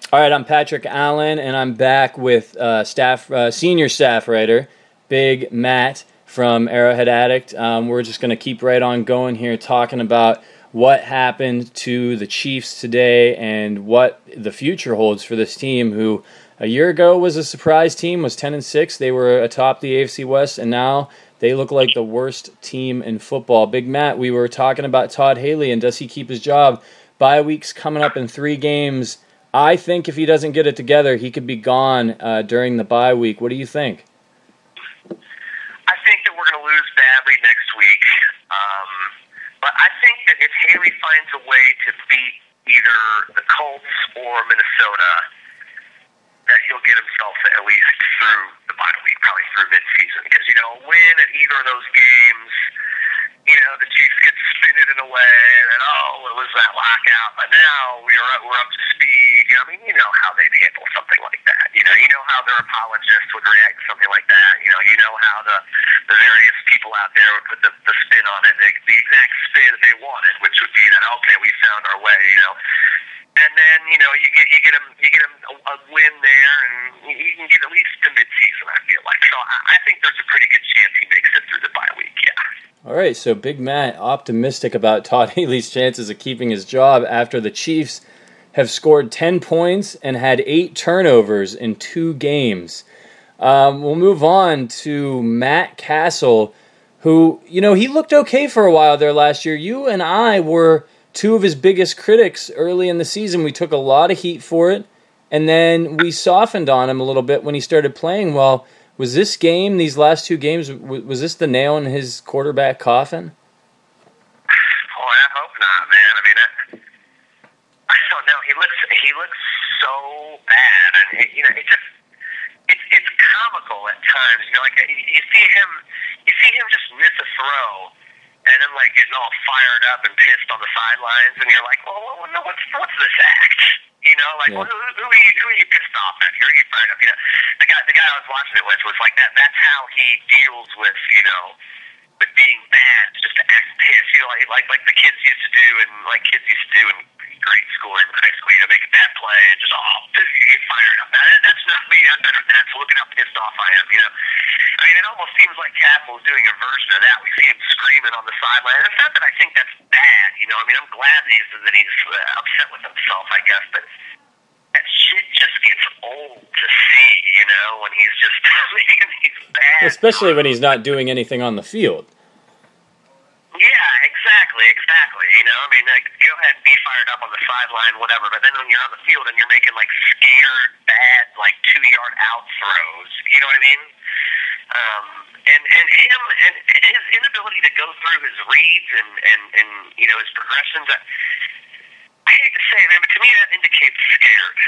All right, I'm Patrick Allen, and I'm back with senior staff writer, Big Matt from Arrowhead Addict. We're just going to keep right on going here, talking about what happened to the Chiefs today and what the future holds for this team, who a year ago was a surprise team, was 10-6. They were atop the AFC West, and now they look like the worst team in football. Big Matt, we were talking about Todd Haley, and does he keep his job? Bye week's coming up in 3 games. I think if he doesn't get it together, he could be gone during the bye week. What do you think? I think that we're going to lose badly next week. But I think that if Haley finds a way to beat either the Colts or Minnesota, that he'll get himself at least through the bye week, probably through midseason. Because, a win at either of those games, the Chiefs could spin it in a way that, it was that lockout, but now we're up to speed. You know how they'd handle something like that. You know how their apologists would react to something like that. You know how the various people out there would put the spin on it, the exact spin that they wanted, which would be that, okay, we found our way, And then, you get him a win there, and you can get at least to midseason, I feel like. So I think there's a pretty good chance he makes it through the bye week, yeah. All right, so Big Matt optimistic about Todd Haley's chances of keeping his job after the Chiefs have scored 10 points and had 8 turnovers in 2 games. We'll move on to Matt Cassel, who, he looked okay for a while there last year. You and I were 2 of his biggest critics early in the season. We took a lot of heat for it, and then we softened on him a little bit when he started playing well. Was this game, these last 2 games, was this the nail in his quarterback coffin? Oh, I hope not, man. I don't know. He looks so bad, and it's comical at times. You see him just miss a throw, and then getting all fired up and pissed on the sidelines, and you're like, well, what's this act? Yeah. Who are you pissed off at? Who are you fired up? The guy I was watching it with was like that. That's how he deals with with being bad, just to act pissed. Like the kids used to do, and like kids used to do in grade school or in high school. Make a bad play and just you get fired up. That's not me. I'm better than that. So look at how pissed off I am. It almost seems like Cassel is doing a version of that. We see him screaming on the sideline. It's not that I think that's bad. I'm glad that he's upset with himself, I guess, but that shit just gets old to see, when he's just making these bad. Especially when he's not doing anything on the field. Yeah, exactly. Go ahead and be fired up on the sideline, whatever, but then when you're on the field and you're making, scared, bad, 2-yard out throws, you know what I mean? And him, and his inability to go through his reads and his progressions, I hate to say it, man, but to me that indicates scared,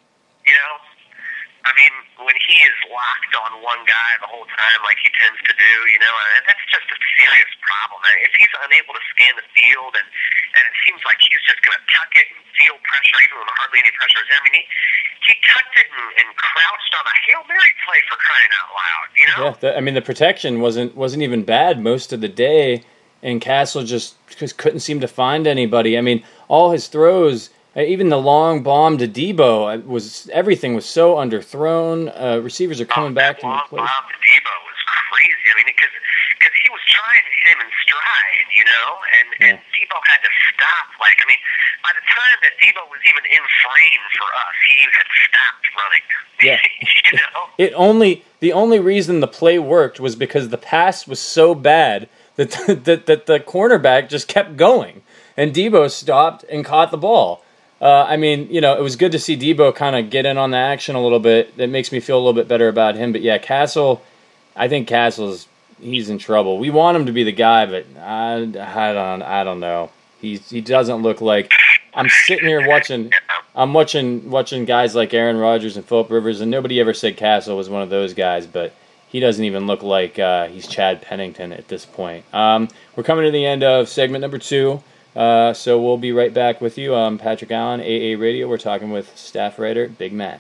when he is locked on one guy the whole time like he tends to do, and that's just a serious problem. If he's unable to scan the field and it seems like he's just going to tuck it and feel pressure even when hardly any pressure is in, he tucked it and crouched on a Hail Mary play for crying out loud, Yeah, the protection wasn't even bad most of the day, and Cassel just couldn't seem to find anybody. All his throws, even the long bomb to Debo, everything was so underthrown. Receivers are coming back to the long play. Bomb to Debo was crazy. Because he was trying to hit him in stride, and Debo had to stop. By the time that Debo was even in frame for us, he had stopped running. Yeah. The only reason the play worked was because the pass was so bad that the cornerback just kept going, and Debo stopped and caught the ball. It was good to see Debo kind of get in on the action a little bit. That makes me feel a little bit better about him. But yeah, I think he's in trouble. We want him to be the guy, but I don't know. He doesn't look like. I'm sitting here watching guys like Aaron Rodgers and Phillip Rivers, and nobody ever said Cassel was one of those guys, but he doesn't even look like he's Chad Pennington at this point. We're coming to the end of segment number 2. So we'll be right back with you. I'm Patrick Allen, AA Radio. We're talking with staff writer Big Matt.